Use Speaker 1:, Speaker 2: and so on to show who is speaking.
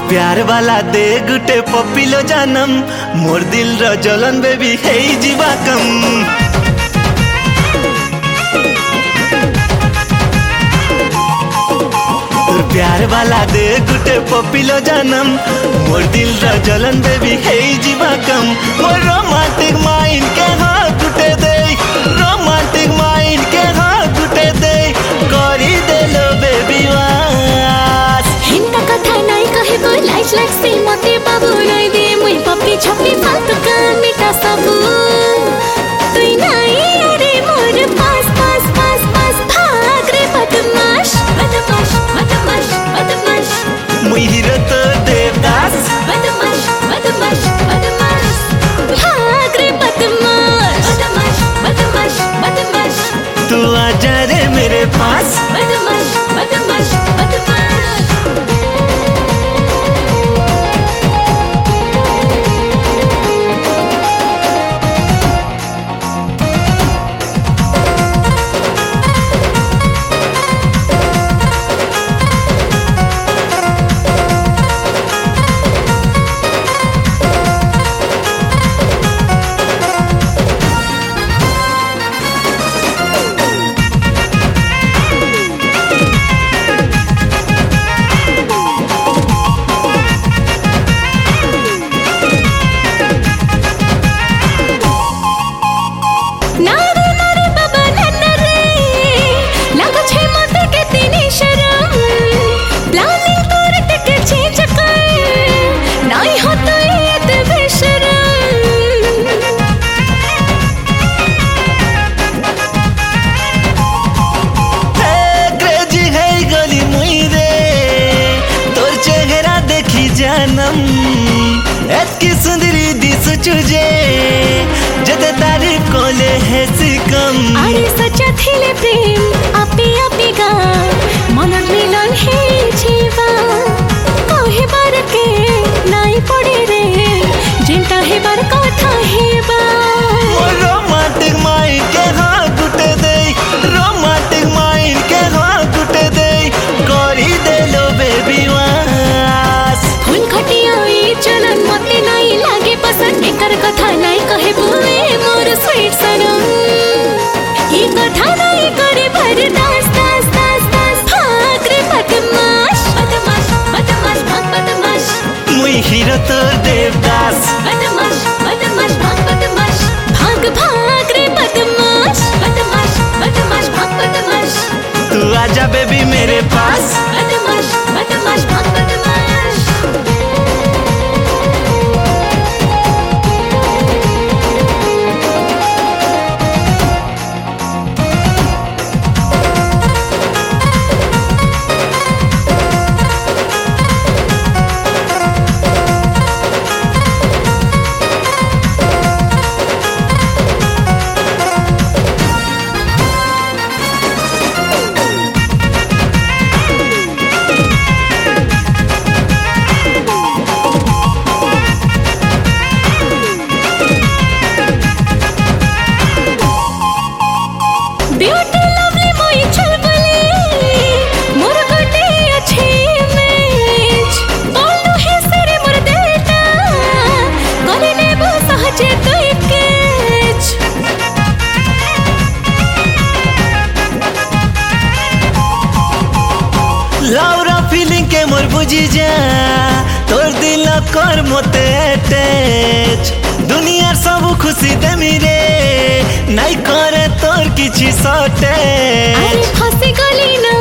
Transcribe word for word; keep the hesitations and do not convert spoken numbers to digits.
Speaker 1: प्यार वाला दे गुटे पपिलो जानम मोर दिल रो जलन बेबी हे जीवा कम तोर प्यार वाला दे गुटे पपिलो जानम मोर दिल रो जलन बेबी हे जीवा कम मोर रोमांटिक माइंड के हाँ गुटे दे रोमांटिक माइंड के हाँ गुटे दे करी दे लो बेबी वास
Speaker 2: हिंदा कथा नहीं कहे बोल लाइफ लाइफ से मते बाबू नहीं दे मुई पप्पी छप्पी फालतू का मिटा सबू तू नहीं अरे मोर पास पास पास पास भाग रे बदमाश बदमाश बदमाश बदमाश
Speaker 1: मुई हीरो तो देवदास
Speaker 2: बदमाश बदमाश बदमाश भाग रे बदमाश बदमाश बदमाश बदमाश
Speaker 1: तू आजा रे मेरे पास
Speaker 2: बदमाश बदमाश बदमाश
Speaker 1: जानम एतकी सुंदरी दिस चुजे जते तारीफ कोले है सिकम
Speaker 2: अरे सच्चा थिले प्रेम आपी आपी गा मनन मिलन है जीवा कहे बार के नाई पड़े रे जिंता है बार कथा है बा
Speaker 1: रोमांटिक माइंड के हाँ गुटे दे रोमांटिक माइंड के हाँ गुटे दे करी दे लो बेबी
Speaker 2: चलन मते नहीं लागे पसंद एकर कथा नहीं कहे बुए मोर स्वीट सनम ई कथा नहीं करे बर्दाश्त दास दास दास भाग रे बदमाश बदमाश बदमाश भाग बदमाश
Speaker 1: मुई हीरो तो देवदास
Speaker 2: बदमाश बदमाश भाग बदमाश भाग भाग रे बदमाश बदमाश बदमाश भाग बदमाश
Speaker 1: तू आजा बेबी मेरे पास
Speaker 2: बदमाश बदमाश भाग बदमाश
Speaker 1: लाउरा फीलिंग के मोर बुझी जा तोर दिल कर मोते अटैच दुनिया सब खुशी दे मेरे नहीं करे तोर किछि सटे
Speaker 2: अरे फंसी गली ना